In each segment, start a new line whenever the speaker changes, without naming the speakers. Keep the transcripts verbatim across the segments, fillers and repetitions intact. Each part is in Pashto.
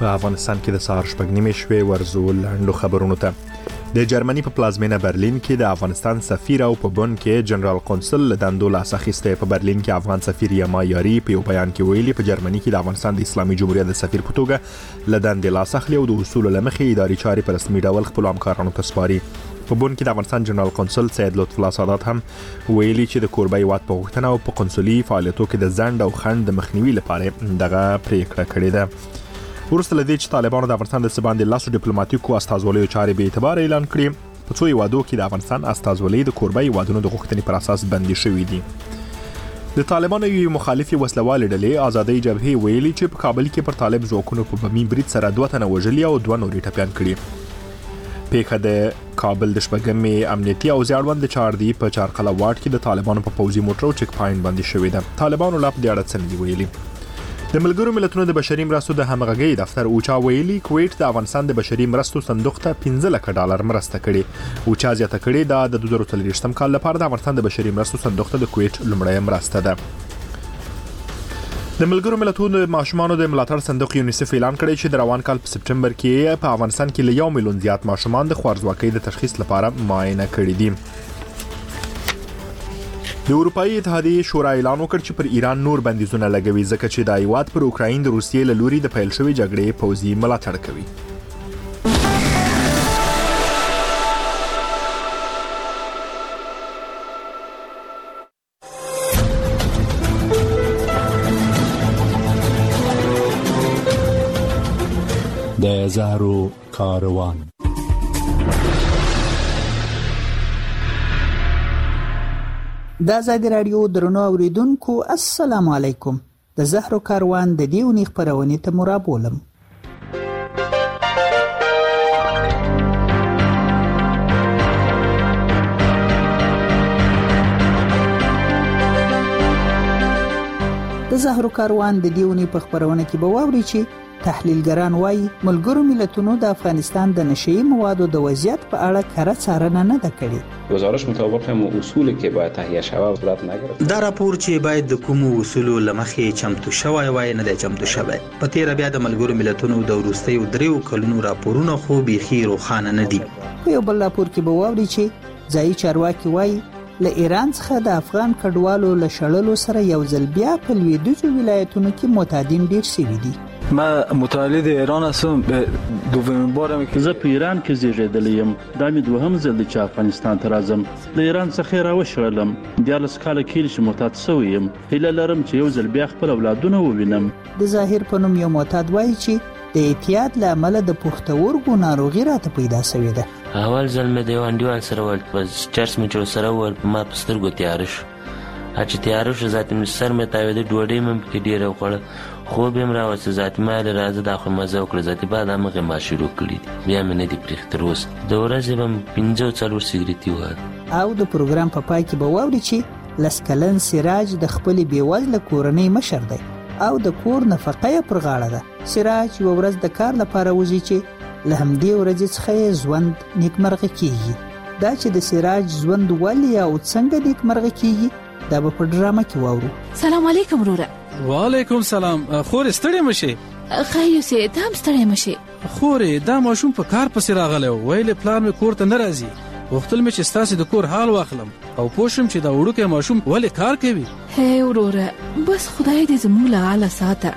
په افغانستان کې د سهار شپږ نیمې شوې ورزو لاندو خبرونو ته. د جرمني په پلازمینه برلین کې د افغانستان سفیر او په بون کې جنرال قونسل له دندو لاس اخیسته. په برلین کې افغان سفیر یما یاري په یو بیان کې ویلي په جرمني کې د افغانستان د اسلامي جمهوریت د سفیر په توګه له دندې لاس اخلي او د اصول له مخې اداري چارې په رسمي ډول خپل همکارانو ته سپاري. په بون کې د افغانستان جنرال قونسل سید لطف الله سادات هم ویلي چې د کوربه هیواد په غوښتنه او په قونسلي فعالیتو کې د ځنډ او خنډ د مخنیوي لپاره دغه پریکړه کړې ده. وروسته له دې چې طالبانو د افغانستان د سباندې لاسو ډیپلوماټیکو استازولیو چارې به اعتبار اعلان کړي، په څو هیوادو کې د افغانستان استازولۍ د کوربه هیوادونو د غوښتنې پر اساس بندي شوې دي. د طالبانو یو مخالفي وسلوالې ډلې آزادۍ جبهې ویلي چې په کابل کې پر طالب ځواکونو په بمي برید سره دوه تنه وژلي او دوه نورې ټپیان کړي. پیښه د کابل د شپږمې امنیتي او زیړوند چاردي په چارقله واټ کې د طالبانو په پوځي موټرو چک پاینټ باندې شوې ده. طالبانو لا په دې اړه څه نه ویلي. د ملګرو ملتونو د بشري مرستو د همغږۍ دفتر اوچا ویلي کویت د افغانستان د بشري مرستو صندوق ته پنځه لک ډالر مرسته کړي. اوچا زیاته کړي دا د دوه زره څلوېښتم کال لپاره د افغانستان د بشري مرستو صندوق ته د کویت لومړی مرسته ده. د ملګرو ملتونو د ماشومانو د ملاتړ صندوق یونیسف اعلان کړی چې د روان کال په سپټمبر کې په افغانستان کې له یو میلیون زیات ماشومان د خوارځواکۍ د تشخیص لپاره معاینه کړي دي. د اروپایي اتحادیې شورا اعلان وکړ چې پر ایران نور بندیزونه لګوي ځکه چې د هیواد پر اوکراین د روسیې له لوري د پیل شوې جګړې پوځي ملاتړ کوي.
د زهرو کاروان.
د آزادي راډیو درنو اوریدونکو السلام علیکم. د زهرو کاروان د دې ونې خپرونې ته مرابولم. د زهرو کاروان د دې ونې په خپرونه کې به واوري چې تحلیلګران وایي ملګرو ملتونو د افغانستان د نشئی موادو د وضعیت په اړه کره څارنه نه ده کړې.
گزارش مطابق هم اصولی که باید تهیه شود صورت نگرفت.
دا راپور چې باید د کوم اصولو لمخې چمتو شوی وای نه دی چمتو شوی. په تیر بیا د ملګرو ملتونو د وروستیو دریو کلونو راپورونه خو بيخي روښانه نه دي.
په یو بل راپور کې به واوري چې ځایي چارواکي وایي له ایران څخه د افغان کډوالو له شړلو سره یو ځل بیا په لویدیځو ولایتونو کې معتادین ډیر شوي دي.
ما متولد ایران هستم. دومین بارم که
زه په ایران کې زیږیدلی یم. دا مې دوهم ځل دی چې افغانستان ته راځم. له ایران څخه راوشړلم. دیارلس کاله کېږي چې معتاد شوی یم. هیله لرم چې یو ځل بیا خپل اولادونه ووینم.
د ظاهر په نوم یو معتاد وایي چې د اعتیاد له امله د پښتورګو ناروغي راته پیدا شوې ده.
اول ځل مې د یو انډیوال سره ول په چرس مې جوړ سره ول ما په سترګو تیار شو. چې تیار شو ذاتي مې سر مې تاوېده ډوډۍ مې پکې ډېره وخوړه. خوب یې م راوسته ذاتي ما یې راځه دا خو مزه وکړه ذاتي بعد همغې ما شروع کړي دي. بیا مې نه دي پرېښي تر اوسه. د ورځې به م پنځه څلور سګرېټي وهل.
او د پروګرام په پای کې به واوري چې لس کلن سراج د خپلې بېوزله کورنۍ مشر دی او د کور نفقه یې پر غاړه ده. سراج یوه ورځ د کار لپاره وځي چې له همدې ورځې څخه یې ژوند نیکمرغه کیږي. دا چې د سراج ژوند ولې او څنګه نیکمرغه کیږي دا به په ډرامه کې واورو.
سلام علیکم وروره.
وعلیکم سلام. خور ستړی مشي؟
خیر سه ته هم ستړی مشي.
خورې دا ماشوم په کار پسې راغلی و. ویل پلان مې کور ته نه راځي. وختل مې چې ستاسو د کور حال واخلم او پوښم چې دا وړوکی ماشوم ولې کار کوي.
هی وروره بس خدای دې زموږ له حاله ساته.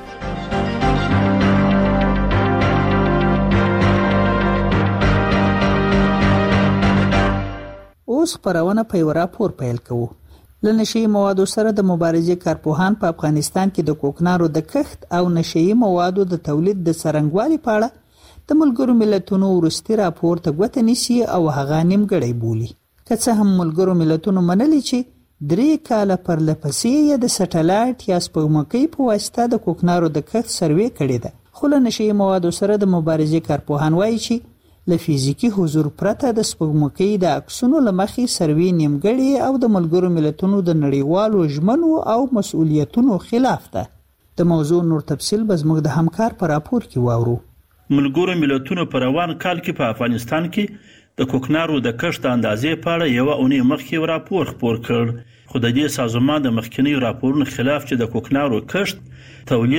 اوس خپرونه په یو راپور پیل کوو. له نشئی موادو سره د مبارزې کارپوهان په افغانستان کې د کوکنارو د کښت او نشئی موادو د تولید د څرنګوالي په اړه د ملګرو ملتونو وروستي راپور ته ګوته نیسي او هغه نیمګړی بولي. که څه هم ملګرو ملتونو منلي چې درې کاله پرله پسې یې د سټلایټ یا سپوږمکۍ په واسطه د کوکنارو د کښت سروې کړې ده، خو له نشئی موادو سره د مبارزې کارپوهان وایي چې له فزیکی حضور پرته د سپوږمکۍ د عکسونو له مخې سروې نیمګړې او د ملګرو ملتونو د نړیوالو ژمنو او مسؤلیتونو خلاف ده. د موضوع نور تفصیل به زموږ د همکار په راپور کې واورو.
ملګرو ملتونو په روان کال کې په افغانستان کې د کوکنارو د کښت اندازې په اړه یو اونۍ مخکې راپور خپور کړ، خو د دې سازمان د مخکنی راپورونو خلاف چې د کوکنارو کښت، تولید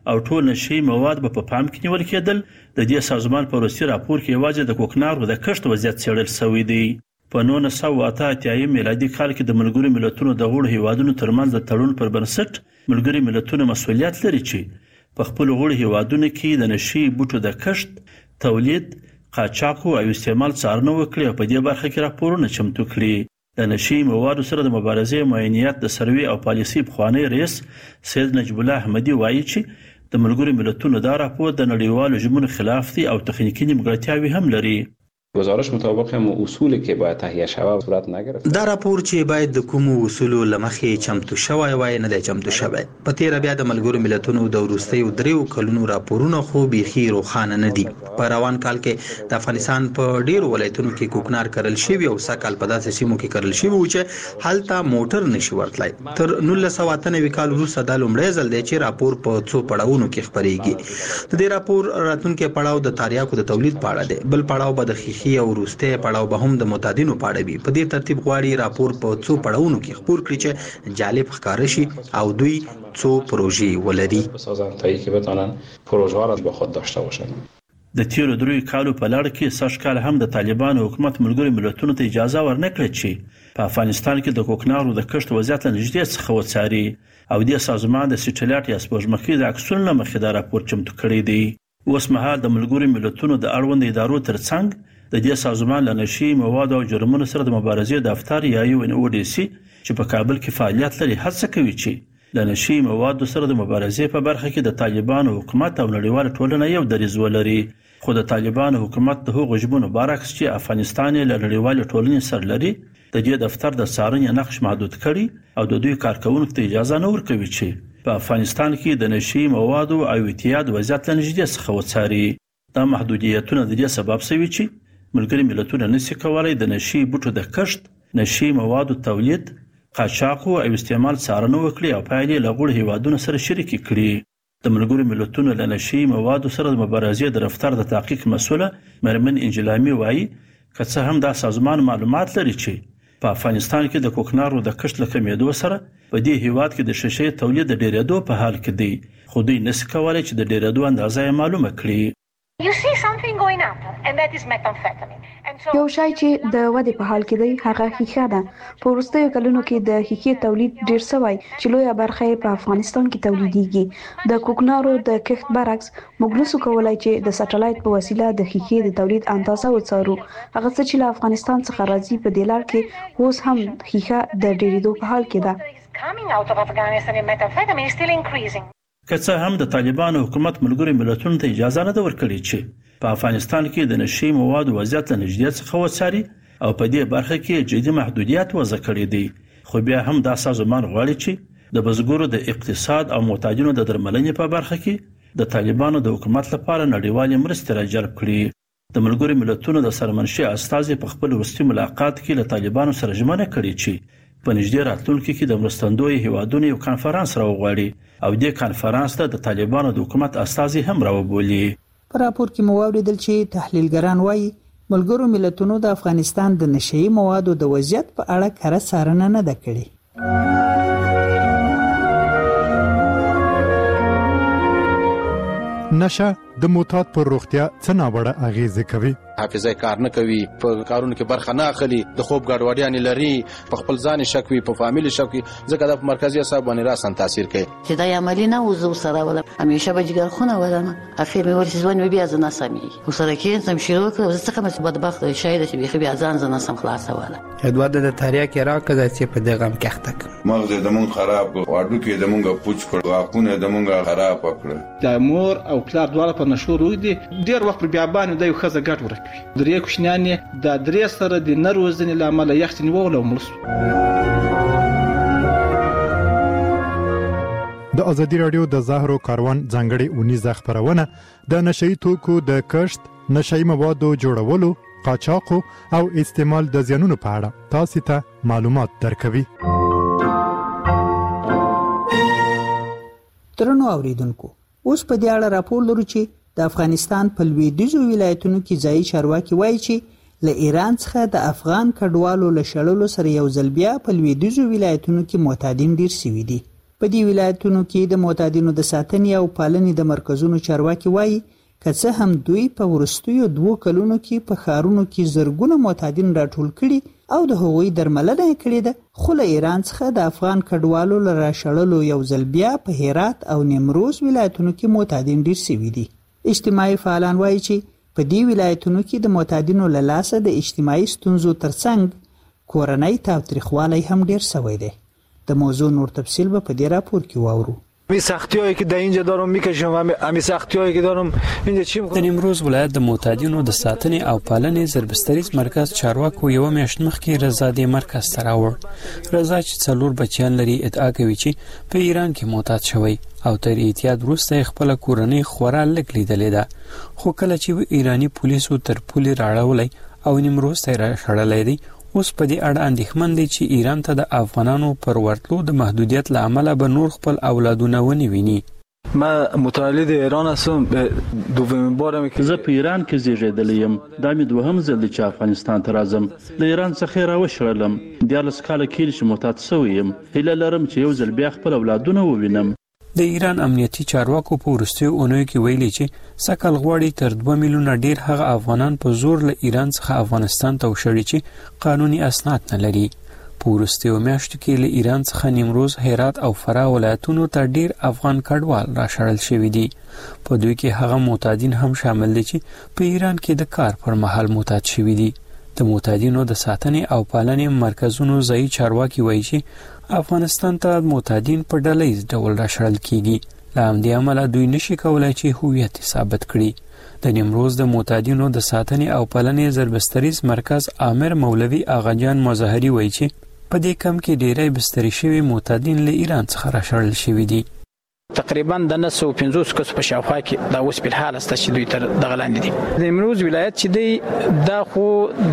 او ټول نشي مواد به په پام کې نیول کېدل. د دې سازمان په وروستي راپور کې یوازې د کوکنارو د کښت وضعیت څېړل شوی دی. په نولس سوه اته اتیا میلادي کال کې د ملګرو ملتونو د غړو هیوادونو ترمنځ د تړون پر بنسټ ملګري ملتونه مسؤلیت لري چې په خپل غړو هیوادونو کې د نشي بوټو د کښت، تولید، قاچاق او استعمال څارنه وکړي او په دې برخه کې راپورونه چمتو کړي. د نشي موادو سره د مبارزې معاینیت د سروي او پالیسي پخوانی رئیس سید نجیب الله احمدي وایي چې د ملګرو ملتونو دا راپور د نړیوالو ژمنو خلاف دی او تخنیکی نیمګړتیاوې هم لري.
گزارش مطابق هم اصولی که باید تهیه شود صورت نگرفت.
دا راپور چې باید د کوم اصولو لمخې چمتو شوی وای نه دی چمتو شوی. په تیر بیا د ملګرو ملتونو د وروستیو دریو کلونو راپورونه خو بیخي روښانه نه دي. په روان کال کې د افغانستان په ډیرو ولایتونو کې کوکنار کرل شوی او سکهال په داسې سیمو کې کرل شوی و چې هلته موټر نشي ورتلای. تر نولس سوه اته نوي کال وروسته د لومړي ځل دی چې راپور په څو پړاوونو کې خپرېږي. د دې راپور راتلونکي پړاو د تاریاکو د تولید په اړه دی. بل پړاو به د خیخي او وروسته پړاو به هم د معتادینو په اړه وي. په دې ترتیب غواړي راپور په څو پړاوونو کې خپور کړي چې جالب ښکار شي او دوی څو پروژې ولري
بسازن تا اینکه بتونن پروژه ها را به خود داشته باشند.
د تیرو دریو کالو په لړ کې سږ کال هم د طالبانو حکومت ملګرو ملتونو ته اجازه ورنکړه چې په افغانستان کې د کوکنارو د کښت وضعیت له نږدې څخه وڅاري او د سازمان د سټلایټ یا سپوږمکۍ د عکسونو له مخې دا راپور چمتو کړی دی. اوس مهال د ملګرو ملتونو د اړوند ادارو ترڅنګ د دې سازمان له نشي مواد او جرمونو سره د مبارزې دفتر یا یو ان او ډي سي چې په کابل کې فعالیت لري هڅه کوي چې د نشي موادو سره د مبارزې په برخه کې د طالبانو حکومت او نړیوال ټولنه یو دریځ ولري. خو د طالبانو حکومت د هغو ژمنو برعکس چې افغانستان له نړیوال ټولنې سره لري د دې دفتر د څارنې نقش محدود کړي او د دوی کارکونکو ته اجازه نه ورکوي چې په افغانستان کې د نشي موادو او اعتیاد وضعیت له نږدې څخه وڅاري. دا محدودیتونه د دې سبب شوي چې ملګري ملتونه نشي کولای د نشي بوټو د کښت، نشي موادو تولید، قاچاق او استعمال څارنه وکړي او پایلې له غړو هیوادونو سره شریک کړي. د ملګرو ملتونو له نشي موادو سره د مبارزې د دفتر د تحقیق مسؤله مرمن انجلامي وایي که څه هم دا سازمان معلومات لري چې په افغانستان کې د کوکنارو د کښت له کمیدو سره په دې هیواد کې د شیشې تولید د ډیرېدو په حال کې دی، خو دوی نشي کولای چې د ډیرېدو اندازه یې معلومه کړي.
You see something going up and that is methamphetamine.
یو شای چې د ودې په حال کې دی هغه ښیښه ده. په وروستیو کلونو کې د ښیښې تولید ډیر شوی چې لویه برخه یې په افغانستان کې تولیدېږي. د کوکنارو د کښت برعکس موږ نشو کولای چې د سټلایټ په وسیله د ښیښې د تولید اندازه وڅارو. هغه څه چې له افغانستان څخه راځي په دې لړ کې اوس هم ښیښه د ډیرېدو په حال کې ده.
Coming out of Afghanistan and methamphetamine is still increasing.
که څه هم د طالبانو حکومت ملګرو ملتونو ته اجازه نه ده ورکړې چې په افغانستان کې د نشي موادو وضعیت له نږدې څخه وڅاري او په دې برخه کې جدي محدودیت وضع کړی دی، خو بیا هم دا سازمان غواړي چې د بزګرو د اقتصاد او معتادینو د درملنې په برخه کې د طالبانو د حکومت لپاره نړیوالې مرستې راجلب کړي. د ملګرو ملتونو د سرمنشي استازي په خپل وروستي ملاقات کې له طالبانو سره ژمنه کړې چې په نږدې راتلونکي کې د مرستندوی هیوادونو یو کانفرنس راوغواړي او دې کانفرنس ته د طالبانو د حکومت استازي هم راوبولي.
په راپور کې مو واوریدل چې تحلیلګران وایي ملګرو ملتونو د افغانستان د نشئی موادو د وضعیت په اړه کره څارنه نه ده کړې.
نشه د معتاد پر روغتیا څه ناوړه اغیزه کوي.
حافظه کار نه کوي، په کارونو کې برخه نه اخلي، د خوب ګډوډیان لري، په خپل ځان شک وي، په فامیل شک وي، ځکه د مرکزی اعصاب باندې راسن تاثیر کوي.
چې دا عملی نه وزو سره ولا همیشه به جګر خونه ولنه اخر مې ورسې ځوان بیا ځنه سمي وسره کې سم شروع کړ څه کوم څه بدبخت شاید چې بیا بیا ځان ځنه سم خلاص ولا
ادواد د تاریخ کې راکړه چې په دغه هم کېخته
مغز د مون خراب واډو کې د مونږه پوچ کړ واقونه د مونږه خراب کړ.
د مور او پلار دواړه په نشو روي دي ډیر وخت بیا باندې د یو خزه ګټ ورکوي. درې کوشنیان د درې سره د نروزنې لامل یختنی وول او ملس.
د ازادي رادیو د زهرو کاروان ځانګړي اونیزه خبرونه د نشئی توکو د کښت، نشئی موادو جوړولو، قاچاق او استعمال د زیانونو په اړه تاسو ته معلومات درکوي.
ترنو اوریدونکو اوس په دې اړه راپور لرو چې د افغانستان په لویدیځو ولایتونو کې ځایي چارواکي وایي چې له ایران څخه د افغان کډوالو له شړلو سره یو ځل بیا په لویدیځو ولایتونو کې معتادین ډیر شوي دي. په دې ولایتونو کې د معتادینو د ساتنې او پالنې د مرکزونو چارواکي وایي که څه هم دوی په وروستیو دوو کلونو کې په ښارونو کې زرګونه معتادین راټول کړي او د هغوی درملنه یې کړې ده، خو له ایران څخه د افغان کډوالو له راشړلو یو ځل بیا په هرات او نیمروز ولایتونو کې معتادین ډیر شوي دي. اجتماعي فعالان وایي چې په دې ولایتونو کې د معتادینو له لاسه د اجتماعي ستونزو ترڅنګ کورنۍ تاوتریخوالی هم ډیر شوی دی. د موضوع نور تفصیل به په دې راپور کې واورو.
می سختیایی که در اینجا دارم میکشم و امی سختیایی که دارم اینجا چی میکنم.
د نیمروز ولایت د معتادینو د ساتنې او پالنې ضربستریز مرکز چارواکو یو میاشت مخکې رضا دې مرکز ته راوړ. رضا چې څلور بچیان لري ادعا کوي چې په ایران کې معتاد شوی او تر اعتیاد وروسته خپل کورنۍ خورا لږ لیدلې ده، خو کله چې ایرانی پولیسو تر پولې راړولای او نیمروز ته راشړلای دی، اوس په دې اړه اندېښمن دی چې ایران ته د افغانانو پر ورتلو د محدودیت له امله به نور خپل اولادونه ونی ویني.
ما متولد ایران هستم، دومین بارم که
زه په ایران کې زیږیدلی یم. دا مې دوهم ځل دی چې افغانستان ته راځم. له ایران څخه یې راوشړلم. دیارلس کاله کېږي چې معتاد شوی یم. هیله لرم چې یو ځل بیا خپل اولادونه ووینم.
د ایران امنیتي چارواکو په وروستیو اونیو کې ویلي چې سکل غواړي تر دوه میلیونه ډیر هغه افغانان په زور له ایران څخه افغانستان ته وشړي چې قانوني اسناد نه لري. په وروستیو میاشتو کې له ایران څخه نیمروز، هرات او فراه ولایتونو ته ډیر افغان کډوال راشړل شوي دي. په دوی کې هغه معتادین هم شامل دي چې په ایران کې د کار پر مهال معتاد شوي دي. د معتادینو د ساتنې او پالنې مرکزونو ځایي چارواکي وایي چې افغانستان ته معتادین په ډلهییز ډول راشړل کیږي. له همدې امله دوی نشي کولای چې هویت ثابت کړي. د نیمروز د معتادینو د ساتنې او پالنې ضربستریز مرکز عامر مولوي آغاجان مظاهري وایي چې په دې کم کې ډیری بستري شوي معتادین له ایران څخه راشړل شوي دي.
تقریبا د نه سوه پنځوس کسو په شاوخوا کې دا اوس په حال است چې دوی تر دغه لاندې دي. د نیمروز ولایت چې دی دا خو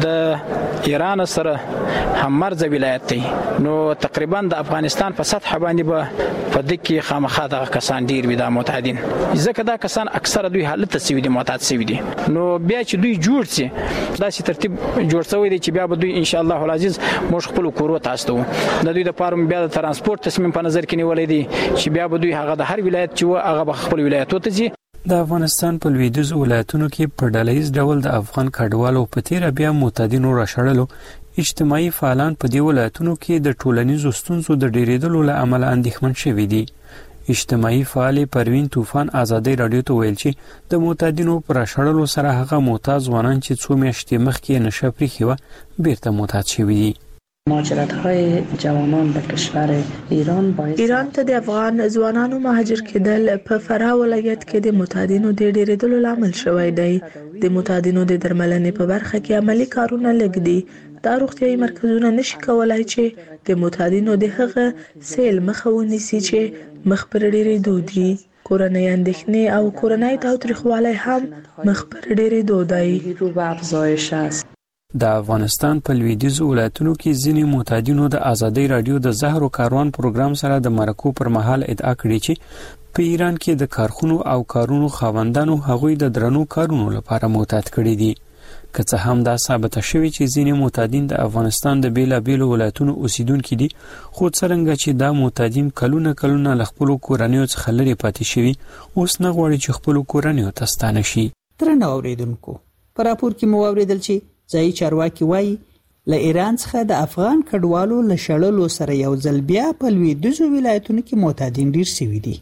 د ایران سره هممرزه ولایت دی، نو تقریبا د افغانستان په سطح باندې به په دې کې خامخا دغه کسان ډیر وي د معتادین، ځکه دا کسان اکثره دوی حالت سوي دي، معتاد سوي دي. نو بیا چې دوی جوړ سي داسې ترتیب جوړ شوی دی چې بیا به دوی ان شاء الله العزیز موږ خپل کورو تاسو د دوی د پاره بیا د ترانسپورت تصمیم په نظر کې نیولې دي چې بیا به دوی هغه هر ولایت چې هغه به خپل ولایت ته ځي.
د افغانستان په لویدیځو ولایتونو کې په ډلهییز ډول د افغان کډوالو په تیر بیا معتادینو راشړلو اجتماعي فعالان په دې ولایتونو کې د ټولنیزو ستونزو د ډیریدلو له امله اندېښمن شوي دي. اجتماعي فعال پروین طوفان آزادۍ رادیو ته ویل چې د معتادینو پر راشړلو سره هغه معتاد ځوانان چې څو میاشتې مخکې نشه پرېښې وه بیرته معتاد شوي دي.
مهاجرت‌های جوانان به کشور ایران باعث
ایران ته د افغان ځوانانو مهاجر کېدل په فراه ولایت کې د معتادینو د ډیریدلو لامل شوی دی. د معتادینو د درملنې په برخه کې عملی کارونه لږ دي. دا روغتیايي مرکزونه نشي کولای چې د معتادینو د هغه سیل مخه ونیسي چې مخ پر ډیریدو دي. کورنۍ اندېښنې او کورنۍ تاوتریخوالی هم مخ پر ډیریدو دی.
رو به افزایش است.
د افغانستان په لویدیځو ولایتونو کې ځینې معتادینو د آزادۍ رادیو د زهر و کاروان پروګرام سره د مرکو پر مهال ادعا کړې چې په ایران کې د کارخونو او کارونو خاوندانو هغوی د درنو کارونو لپاره معتاد کړي دي. که څه هم دا ثابته شوي چې ځینې معتادین د افغانستان د بیلابیلو ولایتونو اوسیدونکي دي، خو څرنګه چې دا معتادین کلونه کلونه له خپلو کورنیو څخه لرې پاتې شوي، اوس نه غواړي چې خپلو کورنیو ته ستانه شي.
درنو اوریدونکو، په راپور کې مو واورېدل چې ځایي چارواکي وایي له ایران څخه د افغان کډوالو له شړلو سره یو ځل بیا په لویدیځو ولایتونو کې معتادین ډیر شوي دي.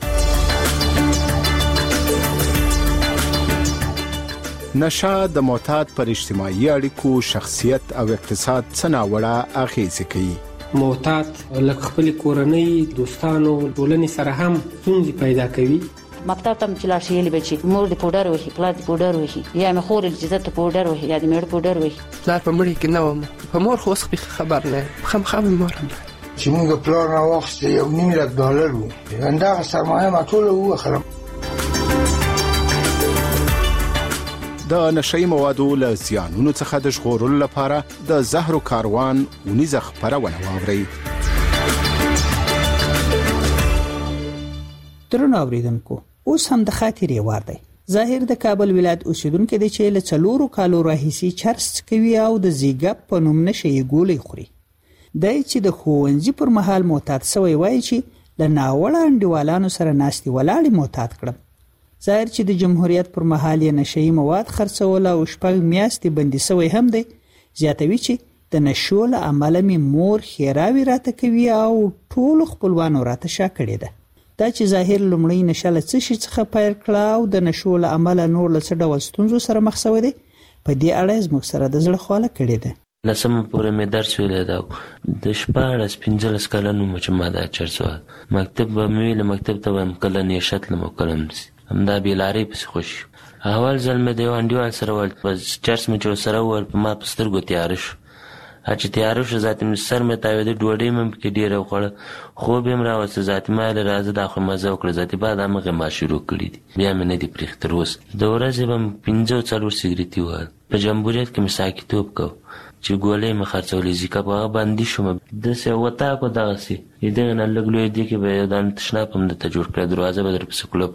نشه د معتاد پر اجتماعي اړیکو، شخصیت او اقتصاد څه ناوړه اغیزې کوي.
معتاد لکه خپل کورنۍ، دوستانو، ټولنې سره هم ستونزې پیدا کوي.
مکتب ته چې لاړ شي بچي مور د پودر وهي، پلار د پودر وهي، یا مې خور چې زته پودر وهي یا د مېړه پودر وهي.
پلار په مړي کې نه وم، په مور خو اوس خبر نه خامخا مې مور هم
چې موږ پلار نه واخیست یو نیم لک ډالر وو، همدغه سرمایه ما ټوله ووخلم.
د نشهیي موادو له زیانونو څخه د ژغورلو لپاره د زهر و کاروان اونیزه خپرونه واورئ.
درنو اوریدونکو، اوس هم د خاطرې وار دی. ظاهر د کابل ولایت اوسیدونکی دی چې له څلورو کالو راهیسې چرس کوي او د زیګاپ په نوم نشه یې ګولۍ خوري. دی چې د ښوونځي پر مهال معتاد شوی وایي چې له ناوړه انډیوالانو سره ناستې ولاړې معتاد کړم. ظاهر چې د جمهوریت پر مهال یې نشهیي مواد خرڅول او شپږ میاشتې بندي سوی هم دی. زیاتوي چې د نشو له امله مې مور ښېراوې راته کوي او ټولو خپلوانو راته شا کړې ده. دا چې ظاهر لومړی نشه له څه شي څخه پیل کړه او د نشو له امله نور له څه ډول ستونزو سره مخ شوی دی، په دې اړه زموږ سره د زړه خواله کړې ده.
لسمه پورې مې درس ویلی ده. د شپاړس پنځلس کلن وم چې ما دا چرس وهل. مکتب به مې ویله، مکتب ته به یم کله نیشه تلم او کله همداسې همدا بېلارۍ پسې خوشي. اول ځل مې د یو انډیوال سره وویل، په چرس مې چې ورسره وویل په ما په سترګو تیاره شو. چې تیاره شو ذاتي مې سر مې تاوېده، ډوډۍ مې پکې ډېره وخوړه، خوب یې هم راوسته. ذاتي ما ویل راځه دا خو مزه وکړه، ذاتي بعد همغې ما شروع کړي دي، بیا مې نه دي پرېښي تر اوسه. د ورځې به مې پنځه څلور سګرېټي وهل. په جمهوریت کې مې ساکیتوب کوو چې ګولۍ مې خرڅولې زیکه په هغه بندي شوم. داسې وطاق و دغسې د دغې نه لږ لوی دې کې به یو دانه تشناب هم درته جوړ کړی، دروازه به درپسې کلپ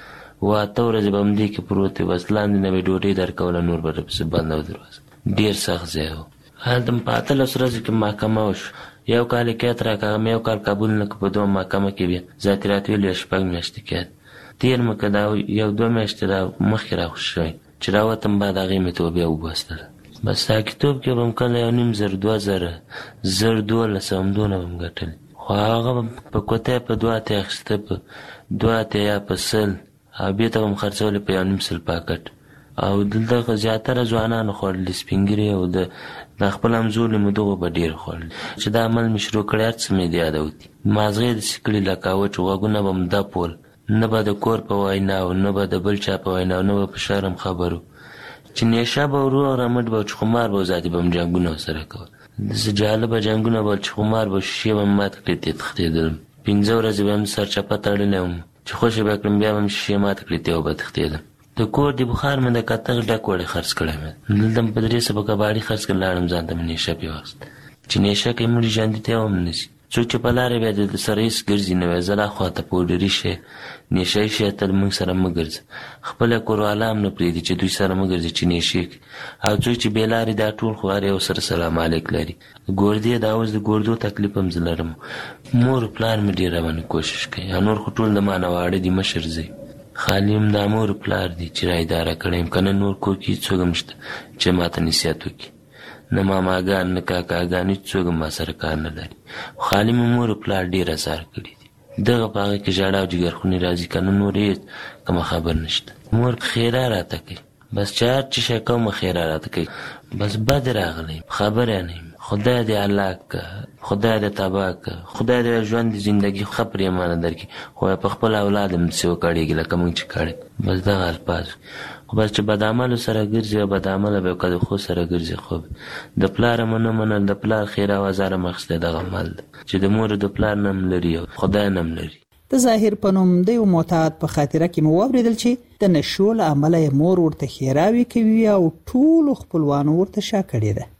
و. اته ورځې به همدې کې پروت وي، بس لاندې نه به ډوډۍ درکوله، نور به درپسې بنده و دروازه. ډېر سخت ځای و. هلته په اتلس ورځو کې محکمه وشو. یو کال یې قید راکړه، مې یو کال قبول نه کړ، په دوه محکمه کې بیا ذاتي راته ویل شپږ میاشتې قید. تېر مې که دا یو دوه میاشتې را مخکې راخوشي شوی چې راوتم، بعد هغې مې ته بیا وباستله. بس ساکیتوب کې به م کله یو نیم زر دوه زره زر دولس همدونه به م ګټلې، خو هغه په کوټۍ په دوه اتیا اخیسته، په دوه اتیا په سل، او بېرته به م خرڅولې په یو نیم سل پاکټ. او دلته زیاتره ځوانانو خوړلې، سپین ږیري او د د خپل همزولو مې دغو به ډېر خوړلې. چې دا عمل مې شروع کړی هر څه مې د یاده وتي. مازغې داسې کړي لکه وچ، غوږونه به م دپ ول، نه به د کور په ویناو، نه به د بل چا په ویناو، نه به په شرم خبرو. چې نیشه به ورو او رمټ به چې خمار به ذاتي به م جنګونه ورسره کول. داسې جالبه جنګونه به چې خمار به شیشې به م ماته کړې تې تښتېدلم. پنځه ورځې به م سرچپه تړلی وم چې خوشې به کړم، بیا به م شیشې ماته کړې تې او به تښتېدم. د کور د بخار مې د کتغ ډک وړی خرڅ کړی مې. دلته مې په درې سوه کباړي خرڅ کړ، لاړم ځان ته مې نیشه پې واخیسته. چې نیشه کې مړي ژوندي ته هم نه شي. څوک چې په لاره بیا د سره هېڅ ګرځي نه وی، زه لا خواته پوډري شی نیشه شی تل موږ سره مه ګرځه. خپله کوروالا هم نه پرېږدي چې دوی سره مه ګرځي چې نیشې کړي. او څوک چې بې لارې دا ټول خو هر یو سره سلام علیک لري. ګوردې دا اوس د ګوردو تکلیف هم زه لرم. مور پلار مې ډېر راباندې کوشش کوي، او نور خو ټول د ما نه واړه دي، مشر زه خالي هم دا مور پلار دي چې را اداره کړی یم. که نه نور کور کې هېڅ څوک هم شته چې ما ته نصیحت وکړي، نه ماماګان نه کاکاګان، هېڅ څوک هم ما سره کار نه لري. خالي مې مور پلار ډېر اثار کړي دي. دغه په هغه کې ژړا او جګرخوني راځي، که نه نور هېڅ کومه خبر نشته. مور خیره راته کوي، بس چې هر چې شی کومه خیره راته کوي، بس بد راغلی خبره نه یم. خدای دې هلاک که، خدای دې تباه که، خدای دې ژوند د زندګي ښه پرېمانه درکړي، خو په خپل اولاد هم داسې وکړېږي لکه موږ چې کړی. بس دغه الفاظ. خو بس چې بد عملو سره ګرځي او بد عمله به که د ښو سره ګرځي، خو د پلار هم نه منل، د پلار خیر او ازار هم اخیستی دغه عمل ده چې د مور د پلار نه هم لري او خدای نه هم لري.
د ظاهر په نوم د یو معتاد په خاطره کې مو واورېدل چې د نشو له امله یې مور ورته ښېراوې کوي او ټولو خپلوانو ورته شا کړې ده.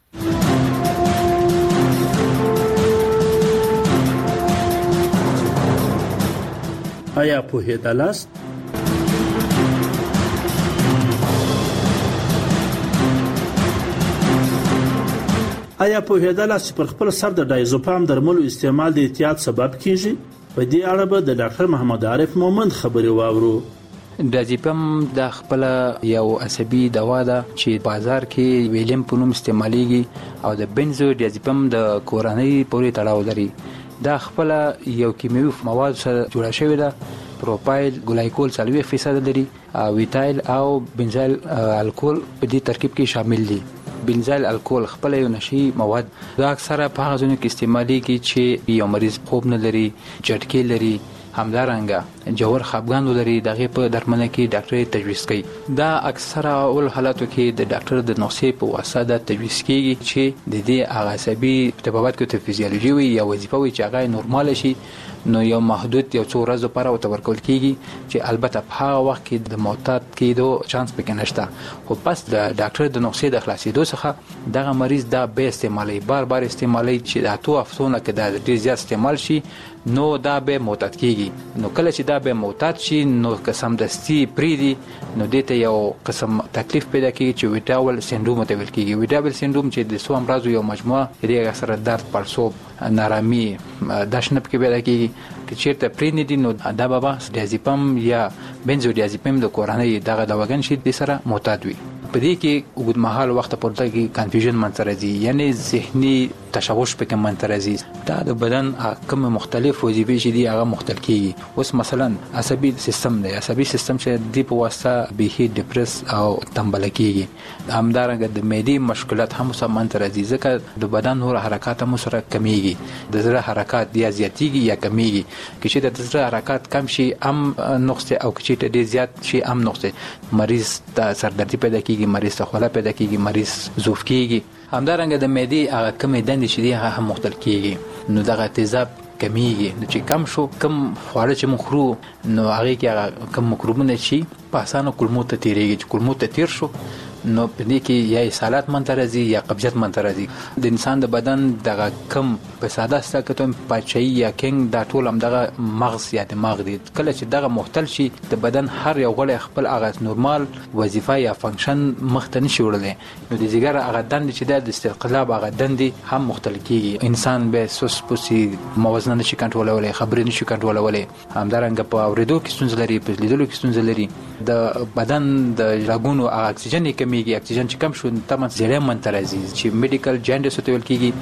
آیا پوهېدلاست؟ آیا پوهېدلاست چې پر خپل سر د ډایزوپام درملو استعمال د احتیاط سبب کیږي؟ په دې اړه به د ډاکټر محمد عارف مومند خبرې واورو.
ډایزوپام د خپل یو عصبي دوا ده چې بازار کې ویلیم په نوم استعمالېږي او د بنزو ډایزوپام د کورنۍ پورې تړاو لري. دا خپل یو کیمیاوي مواد سره جوړه شوې ده. پروپایل ګلایکول څلوېښت فیصد لري، ویتایل او بنزایل الکول په دې ترکیب کې شامل دي. بنزایل الکول خپل یو نشي مواد، دا اکثره په هغه ځایونو کې استعمالېږي چې یو مریض خوب نه لري، جټکې لري، همدارنګه جوړ خپګان ولري، دغه په درملنه کې ډاکټر تجویز کوي. دا اکثره اول حالاتو کې د ډاکټر د نسخې په واسطه د تجویز کیږي چې د دې عصبي طبابت کې ته فزیولوژي وي یا وظیفه وي چې هغه نورمال شي، نو یو محدود یو څو ورځې لپاره ورته ورکول کیږي چې البته په هغه وخت کې د معتاد کېدو چانس پکې نشته. خو پس د ډاکټر د نسخې د خلاصېدو څخه دغه مریض دا به استعمالي، بار بار استعمالي، چې د اتو هفتونه کې دا ډېر زیات استعمال شي نو دا به معتاد کیږي. نو کله چې دا به معتاد شي نو که سمدستي پریدي نو دې ته یو قسم تکلیف پیدا کیږي چې ویټاول سینډروم ته ویل کیږي. ویټاول سینډروم چې د څو امراضو یو مجموعه دې سره درد، پړسوب، نارامي، دا شنه پکې پیدا کیږي. چې چیرته پرې نه دي نو دا به ډیازیپم یا بنزودیازیپم د کورنۍ دغه دواګان شي د سره معتاد وي. په دې کې اوږدمهاله وخت پورته کې کنفیوژن منځ راځي، یعنی ذهني تشوش پکې منځ راځي. دا د بدن کوم مختلف وظیفې چې دي هغه مختل کیږي. اوس مثلا عصبي سیستم دی، عصبي سیستم چې دی په واسطه به ډیپرس او تنبل کیږي. همدارنګه د معدې مشکلات هم سم منځ راځي ځکه د بدن نور حرکات هم سره کمیږي، د زړه حرکات یا زیاتیږي یا کمیږي. چې د زړه حرکات کم شي هم نقص او چې ډیر زیات شي هم نقص. مریض ته سردردي پیدا کیږي، مریض ته خوله پیدا کیږي، مریض ضعف کیږي. همدارنګه د معدې هغه کمې دندې چې دي هغه هم مختل کیږي. نو دغه تیزاب کمیږي. نو چې کم شو کم خواړه چې مونږ خورو نو هغه کې هغه کم مکروبونه چې په اسانه کولمو ته تیریږي. چې کولمو ته تیر شو نو په دې کې یا اسهالات منځ راځي یا قبضیت منځ راځي. د انسان د بدن دغه کم په ساده ستکتون پاچای یا کینګ دا ټول هم دغه مغز یا دماغ دی. کله چې دغه مختل شي د بدن هر یو غړی خپل هغه نورمال وظیفه یا فنکشن مخته نشي وړلی نو د ځګر هغه دندې چې د استقلاب هغه دندې هم مختل کیږي. انسان به سوس پوسي موازنه نشي کنټرولولی، خبرې نشي کنټرولولی. همدارنګه په اورېدو کې ستونزه لري، په لیدلو کې ستونزه لري. د بدن د رګونو اکسیجن یې کمیږي. اکسیجن چې کم شو تمه زیړی منځ راځي چې میډیکل جاینډس ورته ویل کیږي.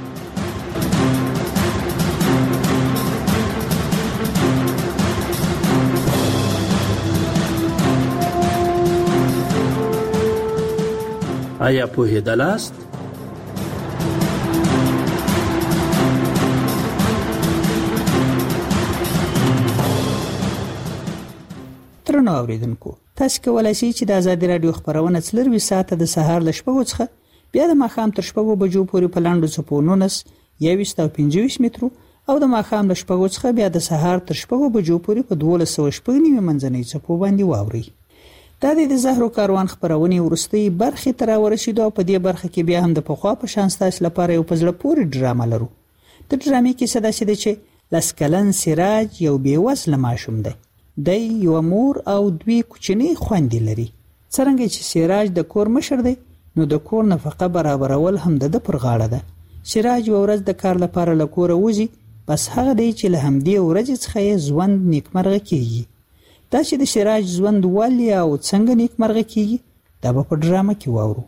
آیا پوهېدلاست؟
درنو اوریدونکو، تاسو کولای شئ چې د آزادي رادیو خبرونه څلروي ساعته د سهار ل شپږو څخه بیا د ماښام تر شپږو بجو پورې په لاندو څپو نولس، یوویشت او پنځه ویشت مترو او د ماښام ل شپږو څخه بیا د سهار تر شپږو بجو پورې په دولس سوه شپږ نیمې منځنۍ څپو باندې واورئ. دا د زهرو کاروان خبرونې ورستۍ برخې ته راورسېدو او په دې برخه کې بیا هم د پخوا په شان ستاسو لپاره یو په زړه پورې ډرامه لرو. د ډرامې کیسه داسې ده چې لس کلن سراج یو بېوزله ماشوم دی. دی یو مور او دوی کوچنی خويندې لري. څرنګه چې سراج د کور مشر دی نو د کور نفقه برابرول هم د پر غاړه ده. سراج یو ورځ د کار لپاره له کوره وځي، بس هغه دی چې له همدې ورځې څخه یې ژوند نیکمرغه کیږي. دا چې د سراج ژوند ولې او څنګه نیکمرغه کیږي دا به په ډرامه کې واورو.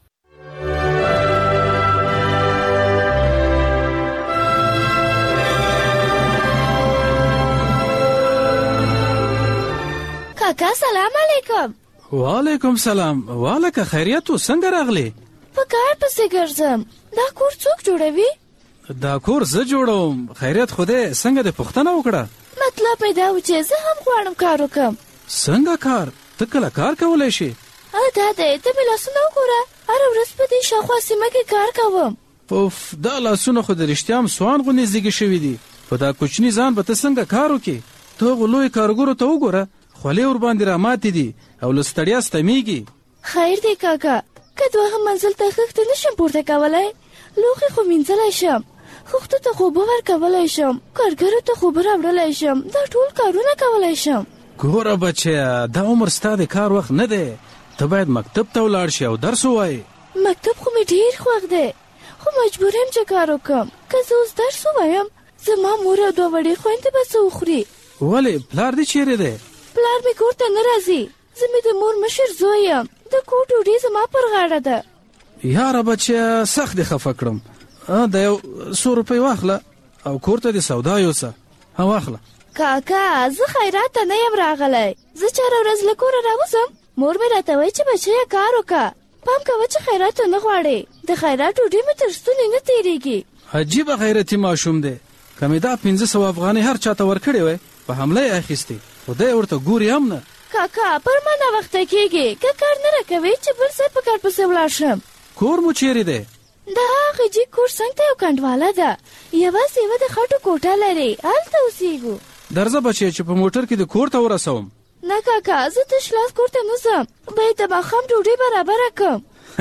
کاکا سلام علیکم.
وعلیکم سلام. والکه خیریت څنګه راغلی؟
په کار پسې ګرځم. دا کور څوک جوړوي؟
دا کور زه جوړوم. خیریت خوده څنګه د پښتنه وکړه؟
مطلب پیدا و چې زه هم غواړم کار وکم.
څنګه کار؟ ته کله کار کولای شي؟
ا دا دې ته مې لاسونه وګوره. هر ورځ په دې شاوخوا سیمه کې کار کوم.
اوف، دا لاسونه خو د رښتیا سوان غونې زیږې شوي دي. په دا کوچني ځان به ته څنګه کار وکې؟ ته غلوی کارګرو ته وګوره، خولې ور باندې را ماتې دي او له ستړیا ستمیږي.
خیر دی کاکا، که دوهم منزل ته خښته نشم پورته کولی، لوښي خو مینځلی شم، خښتو ته خوبه ورکولی شم، کارګرو ته خوبه راوړلی شم، دا ټول کارونه کولی شم.
ګوره بچیا، دا عمر ستا د کار وخت نه دی. ته باید مکتب ته ولاړ شي او درس ووایې.
مکتب خو مې ډېر خوښ دی، خو مجبور یم چې کار وکړم. که زه اوس درس ووایم زما مور او دوه وړې خویندې به څه وخوري.
ولې پلار دې چیرې دی؟
پلار مې کور ته نه راځي. زه مې د مور مشر زوی یم. د کور ډوډۍ زما پر غاړه ده.
یاره بچیا، سخت دې خفه کړم. دا یو څو روپۍ واخله او کور ته دې سودا یوسه. ها واخله.
کاکا، زه خیرات ته نه یم راغلی. زه چاره ورځ له کوره راوځم. مور مې راته وایي چې بچیه کار وکړه. پام کوه چې خیرات ته نه غواړې. د خیرات ډوډۍ مې تر ستوني نه تېرېږي.
عجیبه غیرتي ماشوم دی. که مې دا پنځه سوه افغانۍ هر چاته ورکړې وای په حمله یې اخیستې، خدای ورته ګوري هم نه.
کاکا، پر ما ناوخته کېږي. که کار نه راکوې چې بل ځای په کار پسې ولاړ شم.
کور مو چیرې دی؟
د هغه جي کور څنګ ته یو کنډواله ده. یوازې یوه د خټو کوټه لري، هلته اوسېږو.
درځه بچیه چې په موټر کې د کور ته ورسوم.
نه کاکا، زه تش لاس کور ته نه ځم. باید د ماښام ډوډۍ برابره کړم.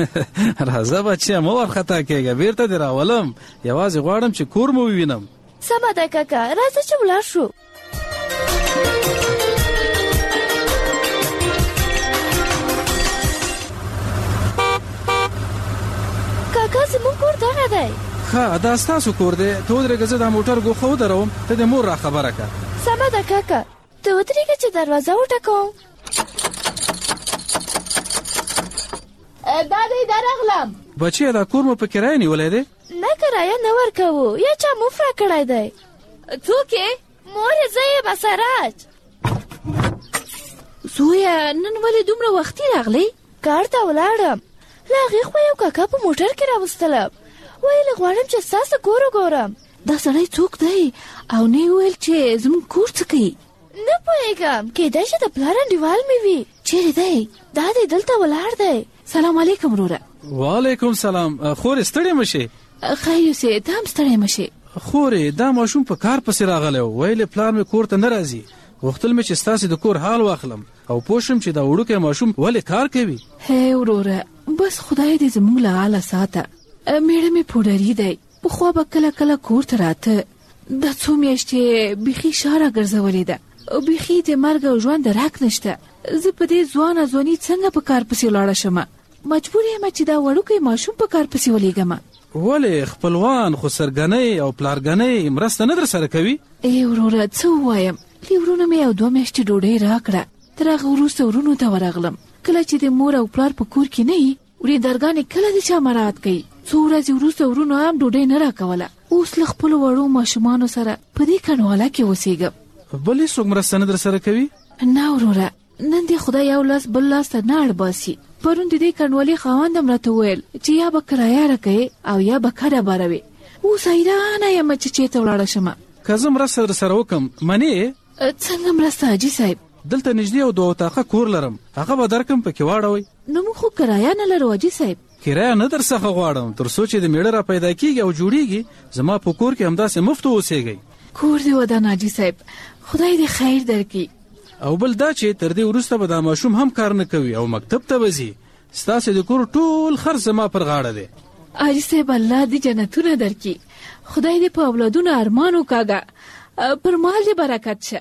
راځه بچیه، مه وارخطا کېږه، بېرته دې راولم. یوازې غواړم چې کور مو ووینم.
سمه ده کاکا، راځه چې ولاړ شو. کاکا، زموږ کور دغه دی.
ښه، دا ستاسو کور دی. ته ودرېږه، زه دا موټر ګوښه ودروم، ته د مور را خبره کړه.
سمه ده کاکا ته ودرېږه چې دروازه وټکوم. دا دی درغلم.
بچی دا کور مو په کرایه نیولی دی؟
نه کرایه نه ورکوو، یا چا مفره کړی دی. څوک یې؟ مور یې زه یم اسراج.
زویه نن ولې دومره وختي راغلی؟
کار ته ولاړم، له هغې خوا یو کاکا په موټر کې راوستلم، ویل غواړم چې ستاسو کور وګورم.
دا سړی څوک دی او نه یې ویل چې زموږ کور څه کوي؟
نه پوهېږم، کېدای شي د پلار انډیوال مې وي.
چیرې دی؟
دا دی دلته ولاړ دی.
سلام علیکم وروره.
وعلیکم سلام. خورې ستړې مه شې؟
خیر یوسې ته هم ستړی مه شې.
خورې دا ماشوم په کار پسې راغلی و، ویلې پلار مې کور ته نه راځي، غوښتل مې چې ستاسې د کور حال واخلم او پوه شم چې دا وړوکی ماشوم ولې کار کوي.
هی وروره بس خدای دې زموږ له حاله ساته. میړه مې پوډري دی، پخوا به کله کله کور ته راته، دا څو میاشتې بیخي شاره ګرځولې ده، بیخي د مرګ او ژوند راک نشته. زه په دې ځوانه ځواني څنګه په کار پسې ولاړه شم؟ مجبور یم چې دا وړوکی ماشوم په کار پسې ولېږم.
ولې خپلوان خو سرګنۍ او پلارګنۍ مرسته نه در سره کوي؟
ای وروره څه ووایم، لې ورونه مې یو دوه میاشتې ډوډۍ راکړه، تر هغه وروسته ورونو ته ورغلم. کله چې د مور او پلار په کور کې نه وي، وریندارګانې کله د چا مراعات کوي. څو ورځې وروسته ورونو هم ډوډۍ نه راکوله. اوس له خپلو وړو ماشومانو سره په دې کنډواله کې اوسېږم.
بل هېڅوک مرسته نه در سره کوي؟
نه وروره، نن دې خدای یو لاس بل لاس ته نه اړ باسي. پرون د دې کنډوالې خاوند هم راته وویل چې یا به کرایه راکوې او یا به کډه باروې. اوس حیرانه یم چې چېرته ولاړه شمه.
که زه مرسته در سره وکړم منې؟
څنګه مرسته حاجي صاحب؟
دلته نږدې یو دوه اتاقه کور لرم، هغه به درکم پکې واړوئ.
نو موږ خو کرایه نه لرو حاجي صاحب.
کرایه نه در څخه غواړم، تر څو چې د میړه را پیدا کېږي او جوړېږي زما په کور کې همداسې مفت اوسېږئ.
کور دې ودان حاجي صاحب، خدای دې خیر درکړي.
او بل دا چې تر دې وروسته به دا ماشوم هم کار نه کوي او مکتب ته به ځي. ستاسې د کور ټول خرڅ زما پر غاړه دی.
حاجي صاحب الله دې جنتونه درکړي، خدای دې په اولادونو ارمان وکاږه، پر مال دې برکت شه.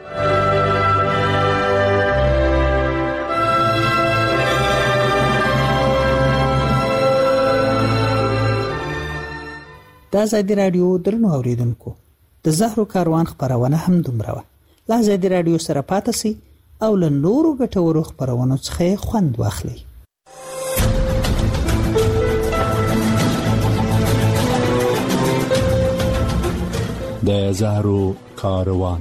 د ازادي راډیو درنو اوریدونکو د زهرو کاروان خبرونه هم دومره وه. له ازادي راډیو سره پاتې سئ او له نورو ګټورو خبرونو څخه خوند واخلئ.
د زهرو کاروان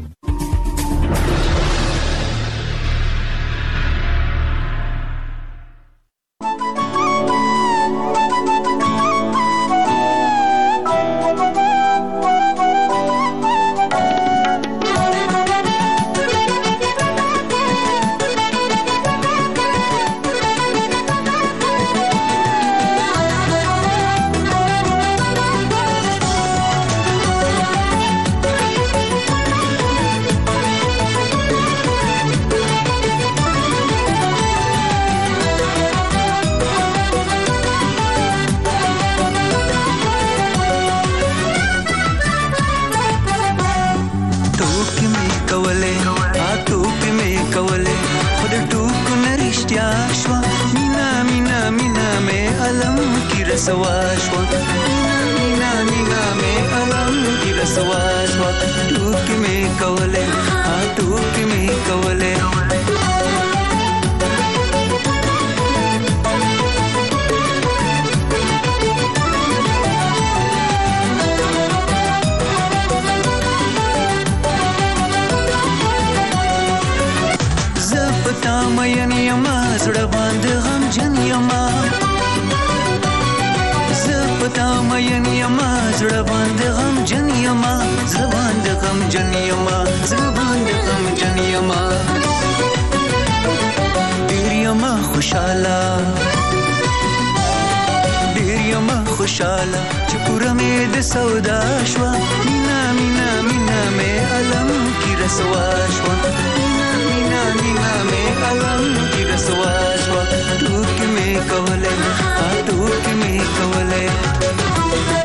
خوشاله چې پوره مې د سودا شوه، مینا مینا مینا مې علم کې رسوا شوه، مینا مینا مینا مې علم کې رسوا شوه، ټوکې مې کولې ټوکې مې کولې